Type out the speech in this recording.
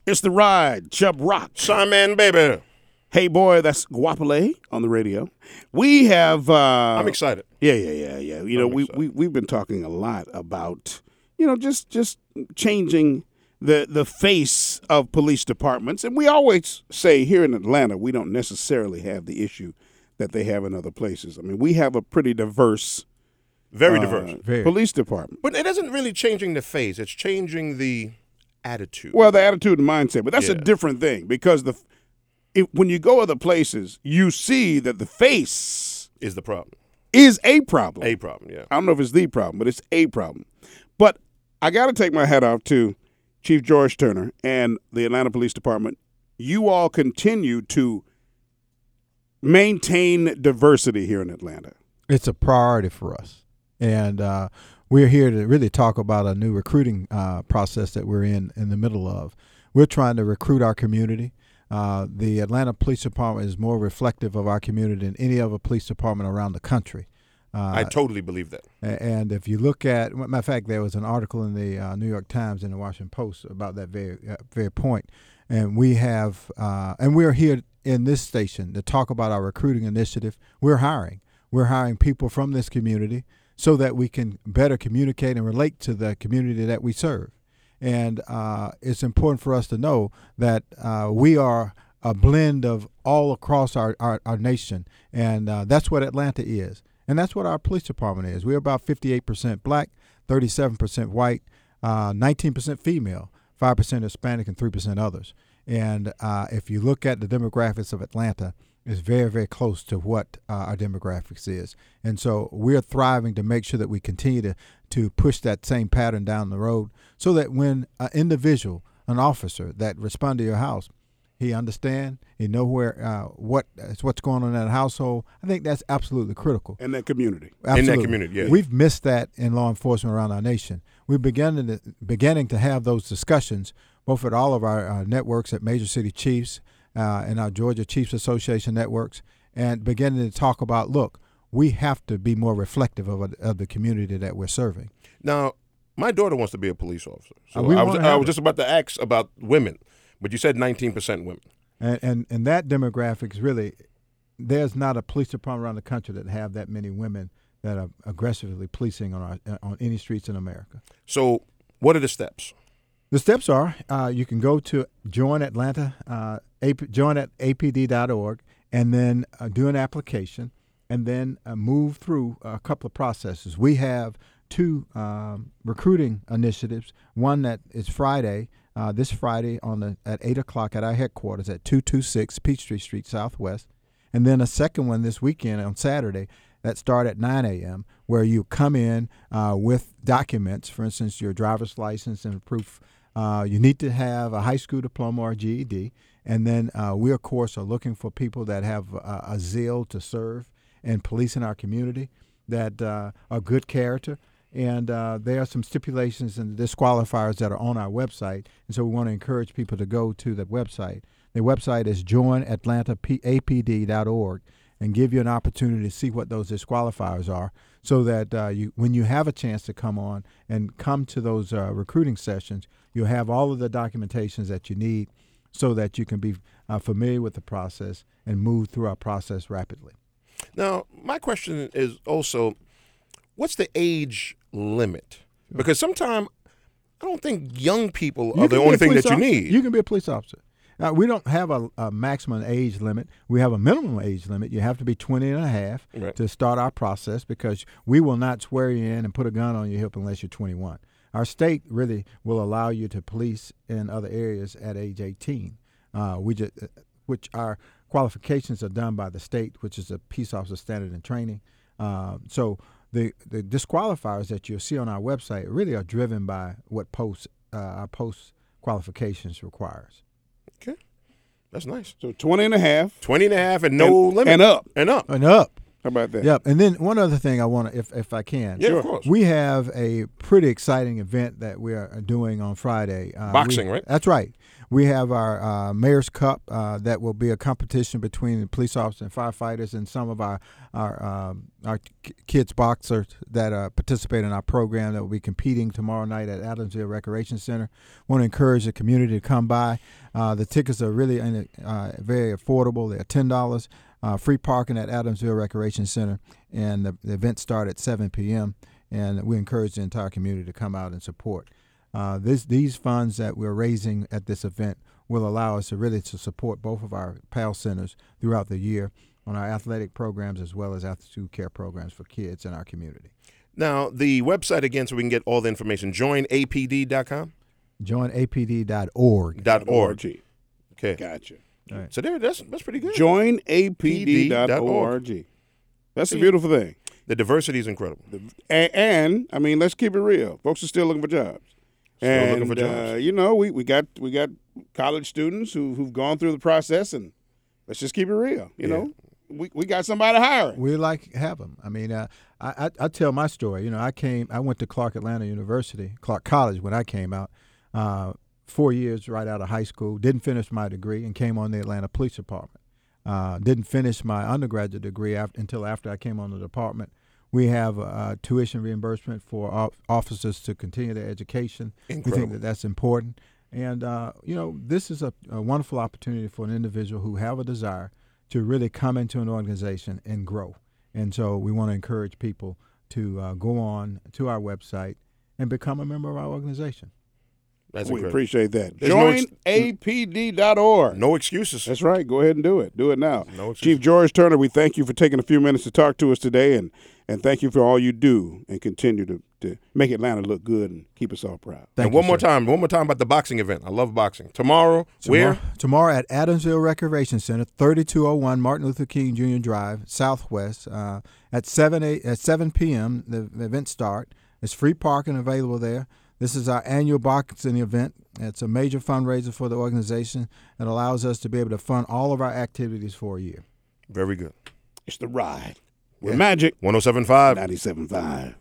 It's the ride, Chubb Rock. Simon, baby. Hey, boy, that's Guapole on the radio. We have. I'm excited. Yeah. You know, we've been talking a lot about, you know, just changing the face of police departments, and we always say here in Atlanta we don't necessarily have the issue that they have in other places. I mean, we have a pretty diverse, very diverse police department. But it isn't really changing the face; it's changing the attitude. Well, the attitude and mindset, but that's a different thing because when you go other places, you see that the face is the problem. Is a problem. A problem, yeah. I don't know if it's the problem, but it's a problem. But I got to take my hat off to Chief George Turner and the Atlanta Police Department. You all continue to maintain diversity here in Atlanta. It's a priority for us. And we're here to really talk about a new recruiting process that we're in the middle of. We're trying to recruit our community. The Atlanta Police Department is more reflective of our community than any other police department around the country. I totally believe that. And if you look at, matter of fact, there was an article in the New York Times and the Washington Post about that very point. And we have, and we're here in this station to talk about our recruiting initiative. We're hiring people from this community so that we can better communicate and relate to the community that we serve. And it's important for us to know that we are a blend of all across our nation, and that's what Atlanta is. And that's what our police department is. We're about 58% black, 37% white, 19% female, 5% Hispanic, and 3% others. And if you look at the demographics of Atlanta, it's very, very close to what our demographics is. And so we're thriving to make sure that we continue to push that same pattern down the road so that when an individual, an officer that respond to your house, he understand, he know what's going on in that household. I think that's absolutely critical. In that community. Absolutely. In that community, yeah. We've missed that in law enforcement around our nation. We're beginning to have those discussions both at all of our networks at Major City Chiefs and our Georgia Chiefs Association networks, and beginning to talk about, look, we have to be more reflective of the community that we're serving. Now, my daughter wants to be a police officer. So I was just about to ask about women. But you said 19% women. And that demographics really, there's not a police department around the country that have that many women that are aggressively policing on any streets in America. So what are the steps? The steps are you can go to join at apd.org and then do an application and then move through a couple of processes. We have two recruiting initiatives, one that is Friday, this Friday at 8 o'clock at our headquarters at 226 Peachtree Street Southwest, and then a second one this weekend on Saturday that start at 9 a.m. where you come in with documents, for instance, your driver's license and proof. You need to have a high school diploma or GED, and then we, of course, are looking for people that have a zeal to serve and police in our community, that are good character. And there are some stipulations and disqualifiers that are on our website, and so we want to encourage people to go to the website. The website is joinatlantapd.org, and give you an opportunity to see what those disqualifiers are, so that when you have a chance to come on and come to those recruiting sessions, you'll have all of the documentations that you need so that you can be familiar with the process and move through our process rapidly. Now, my question is also, what's the age limit? Because sometimes I don't think young people are the only thing that you need. You can be a police officer. Now, we don't have a maximum age limit. We have a minimum age limit. You have to be 20 and a half to start our process, because we will not swear you in and put a gun on your hip unless you're 21. Our state really will allow you to police in other areas at age 18, which our qualifications are done by the state, which is a Peace Officer Standard and Training. So the disqualifiers that you'll see on our website really are driven by what our post qualifications requires. Okay. That's nice. So 20 and a half. 20 and a half and no limit. And up. And up. And up. How about that? Yep. And then one other thing I want to, if I can. Yeah, sure. Of course. We have a pretty exciting event that we are doing on Friday. Boxing, right? That's right. We have our Mayor's Cup that will be a competition between the police officers and firefighters, and some of our kids boxers that participate in our program that will be competing tomorrow night at Adamsville Recreation Center. Want to encourage the community to come by. The tickets are really very affordable. They're $10. Free parking at Adamsville Recreation Center, and the event starts at 7 p.m., and we encourage the entire community to come out and support. These funds that we're raising at this event will allow us to support both of our PAL centers throughout the year on our athletic programs as well as after-school care programs for kids in our community. Now, the website again, so we can get all the information, joinapd.com? Joinapd.org. .org. Okay. Gotcha. Right. So that's pretty good. Joinapd.org. That's a beautiful thing. The diversity is incredible. And I mean, let's keep it real. Folks are still looking for jobs. Looking for jobs. We got college students who've gone through the process, and let's just keep it real. You know, we got somebody hiring. We have them. I mean, I tell my story. You know, I went to Clark College when I came out. 4 years right out of high school. Didn't finish my degree and came on the Atlanta Police Department. Didn't finish my undergraduate degree until after I came on the department. We have tuition reimbursement for officers to continue their education. Incredible. We think that's important. And, this is a wonderful opportunity for an individual who have a desire to really come into an organization and grow. And so we want to encourage people to go on to our website and become a member of our organization. That's we incredible. appreciate that. There's JoinAPD.org. No excuses. That's right. Go ahead and do it. Do it now. No excuses. Chief George Turner, we thank you for taking a few minutes to talk to us today, and thank you for all you do and continue to make Atlanta look good and keep us all proud. And one more time about the boxing event. I love boxing. Tomorrow, where? Tomorrow at Adamsville Recreation Center, 3201 Martin Luther King Jr. Drive, Southwest, at 7 p.m. The event starts. There's free parking available there. This is our annual boxing event. It's a major fundraiser for the organization that allows us to be able to fund all of our activities for a year. Very good. It's The Ride. We're Magic 107.5. 97.5.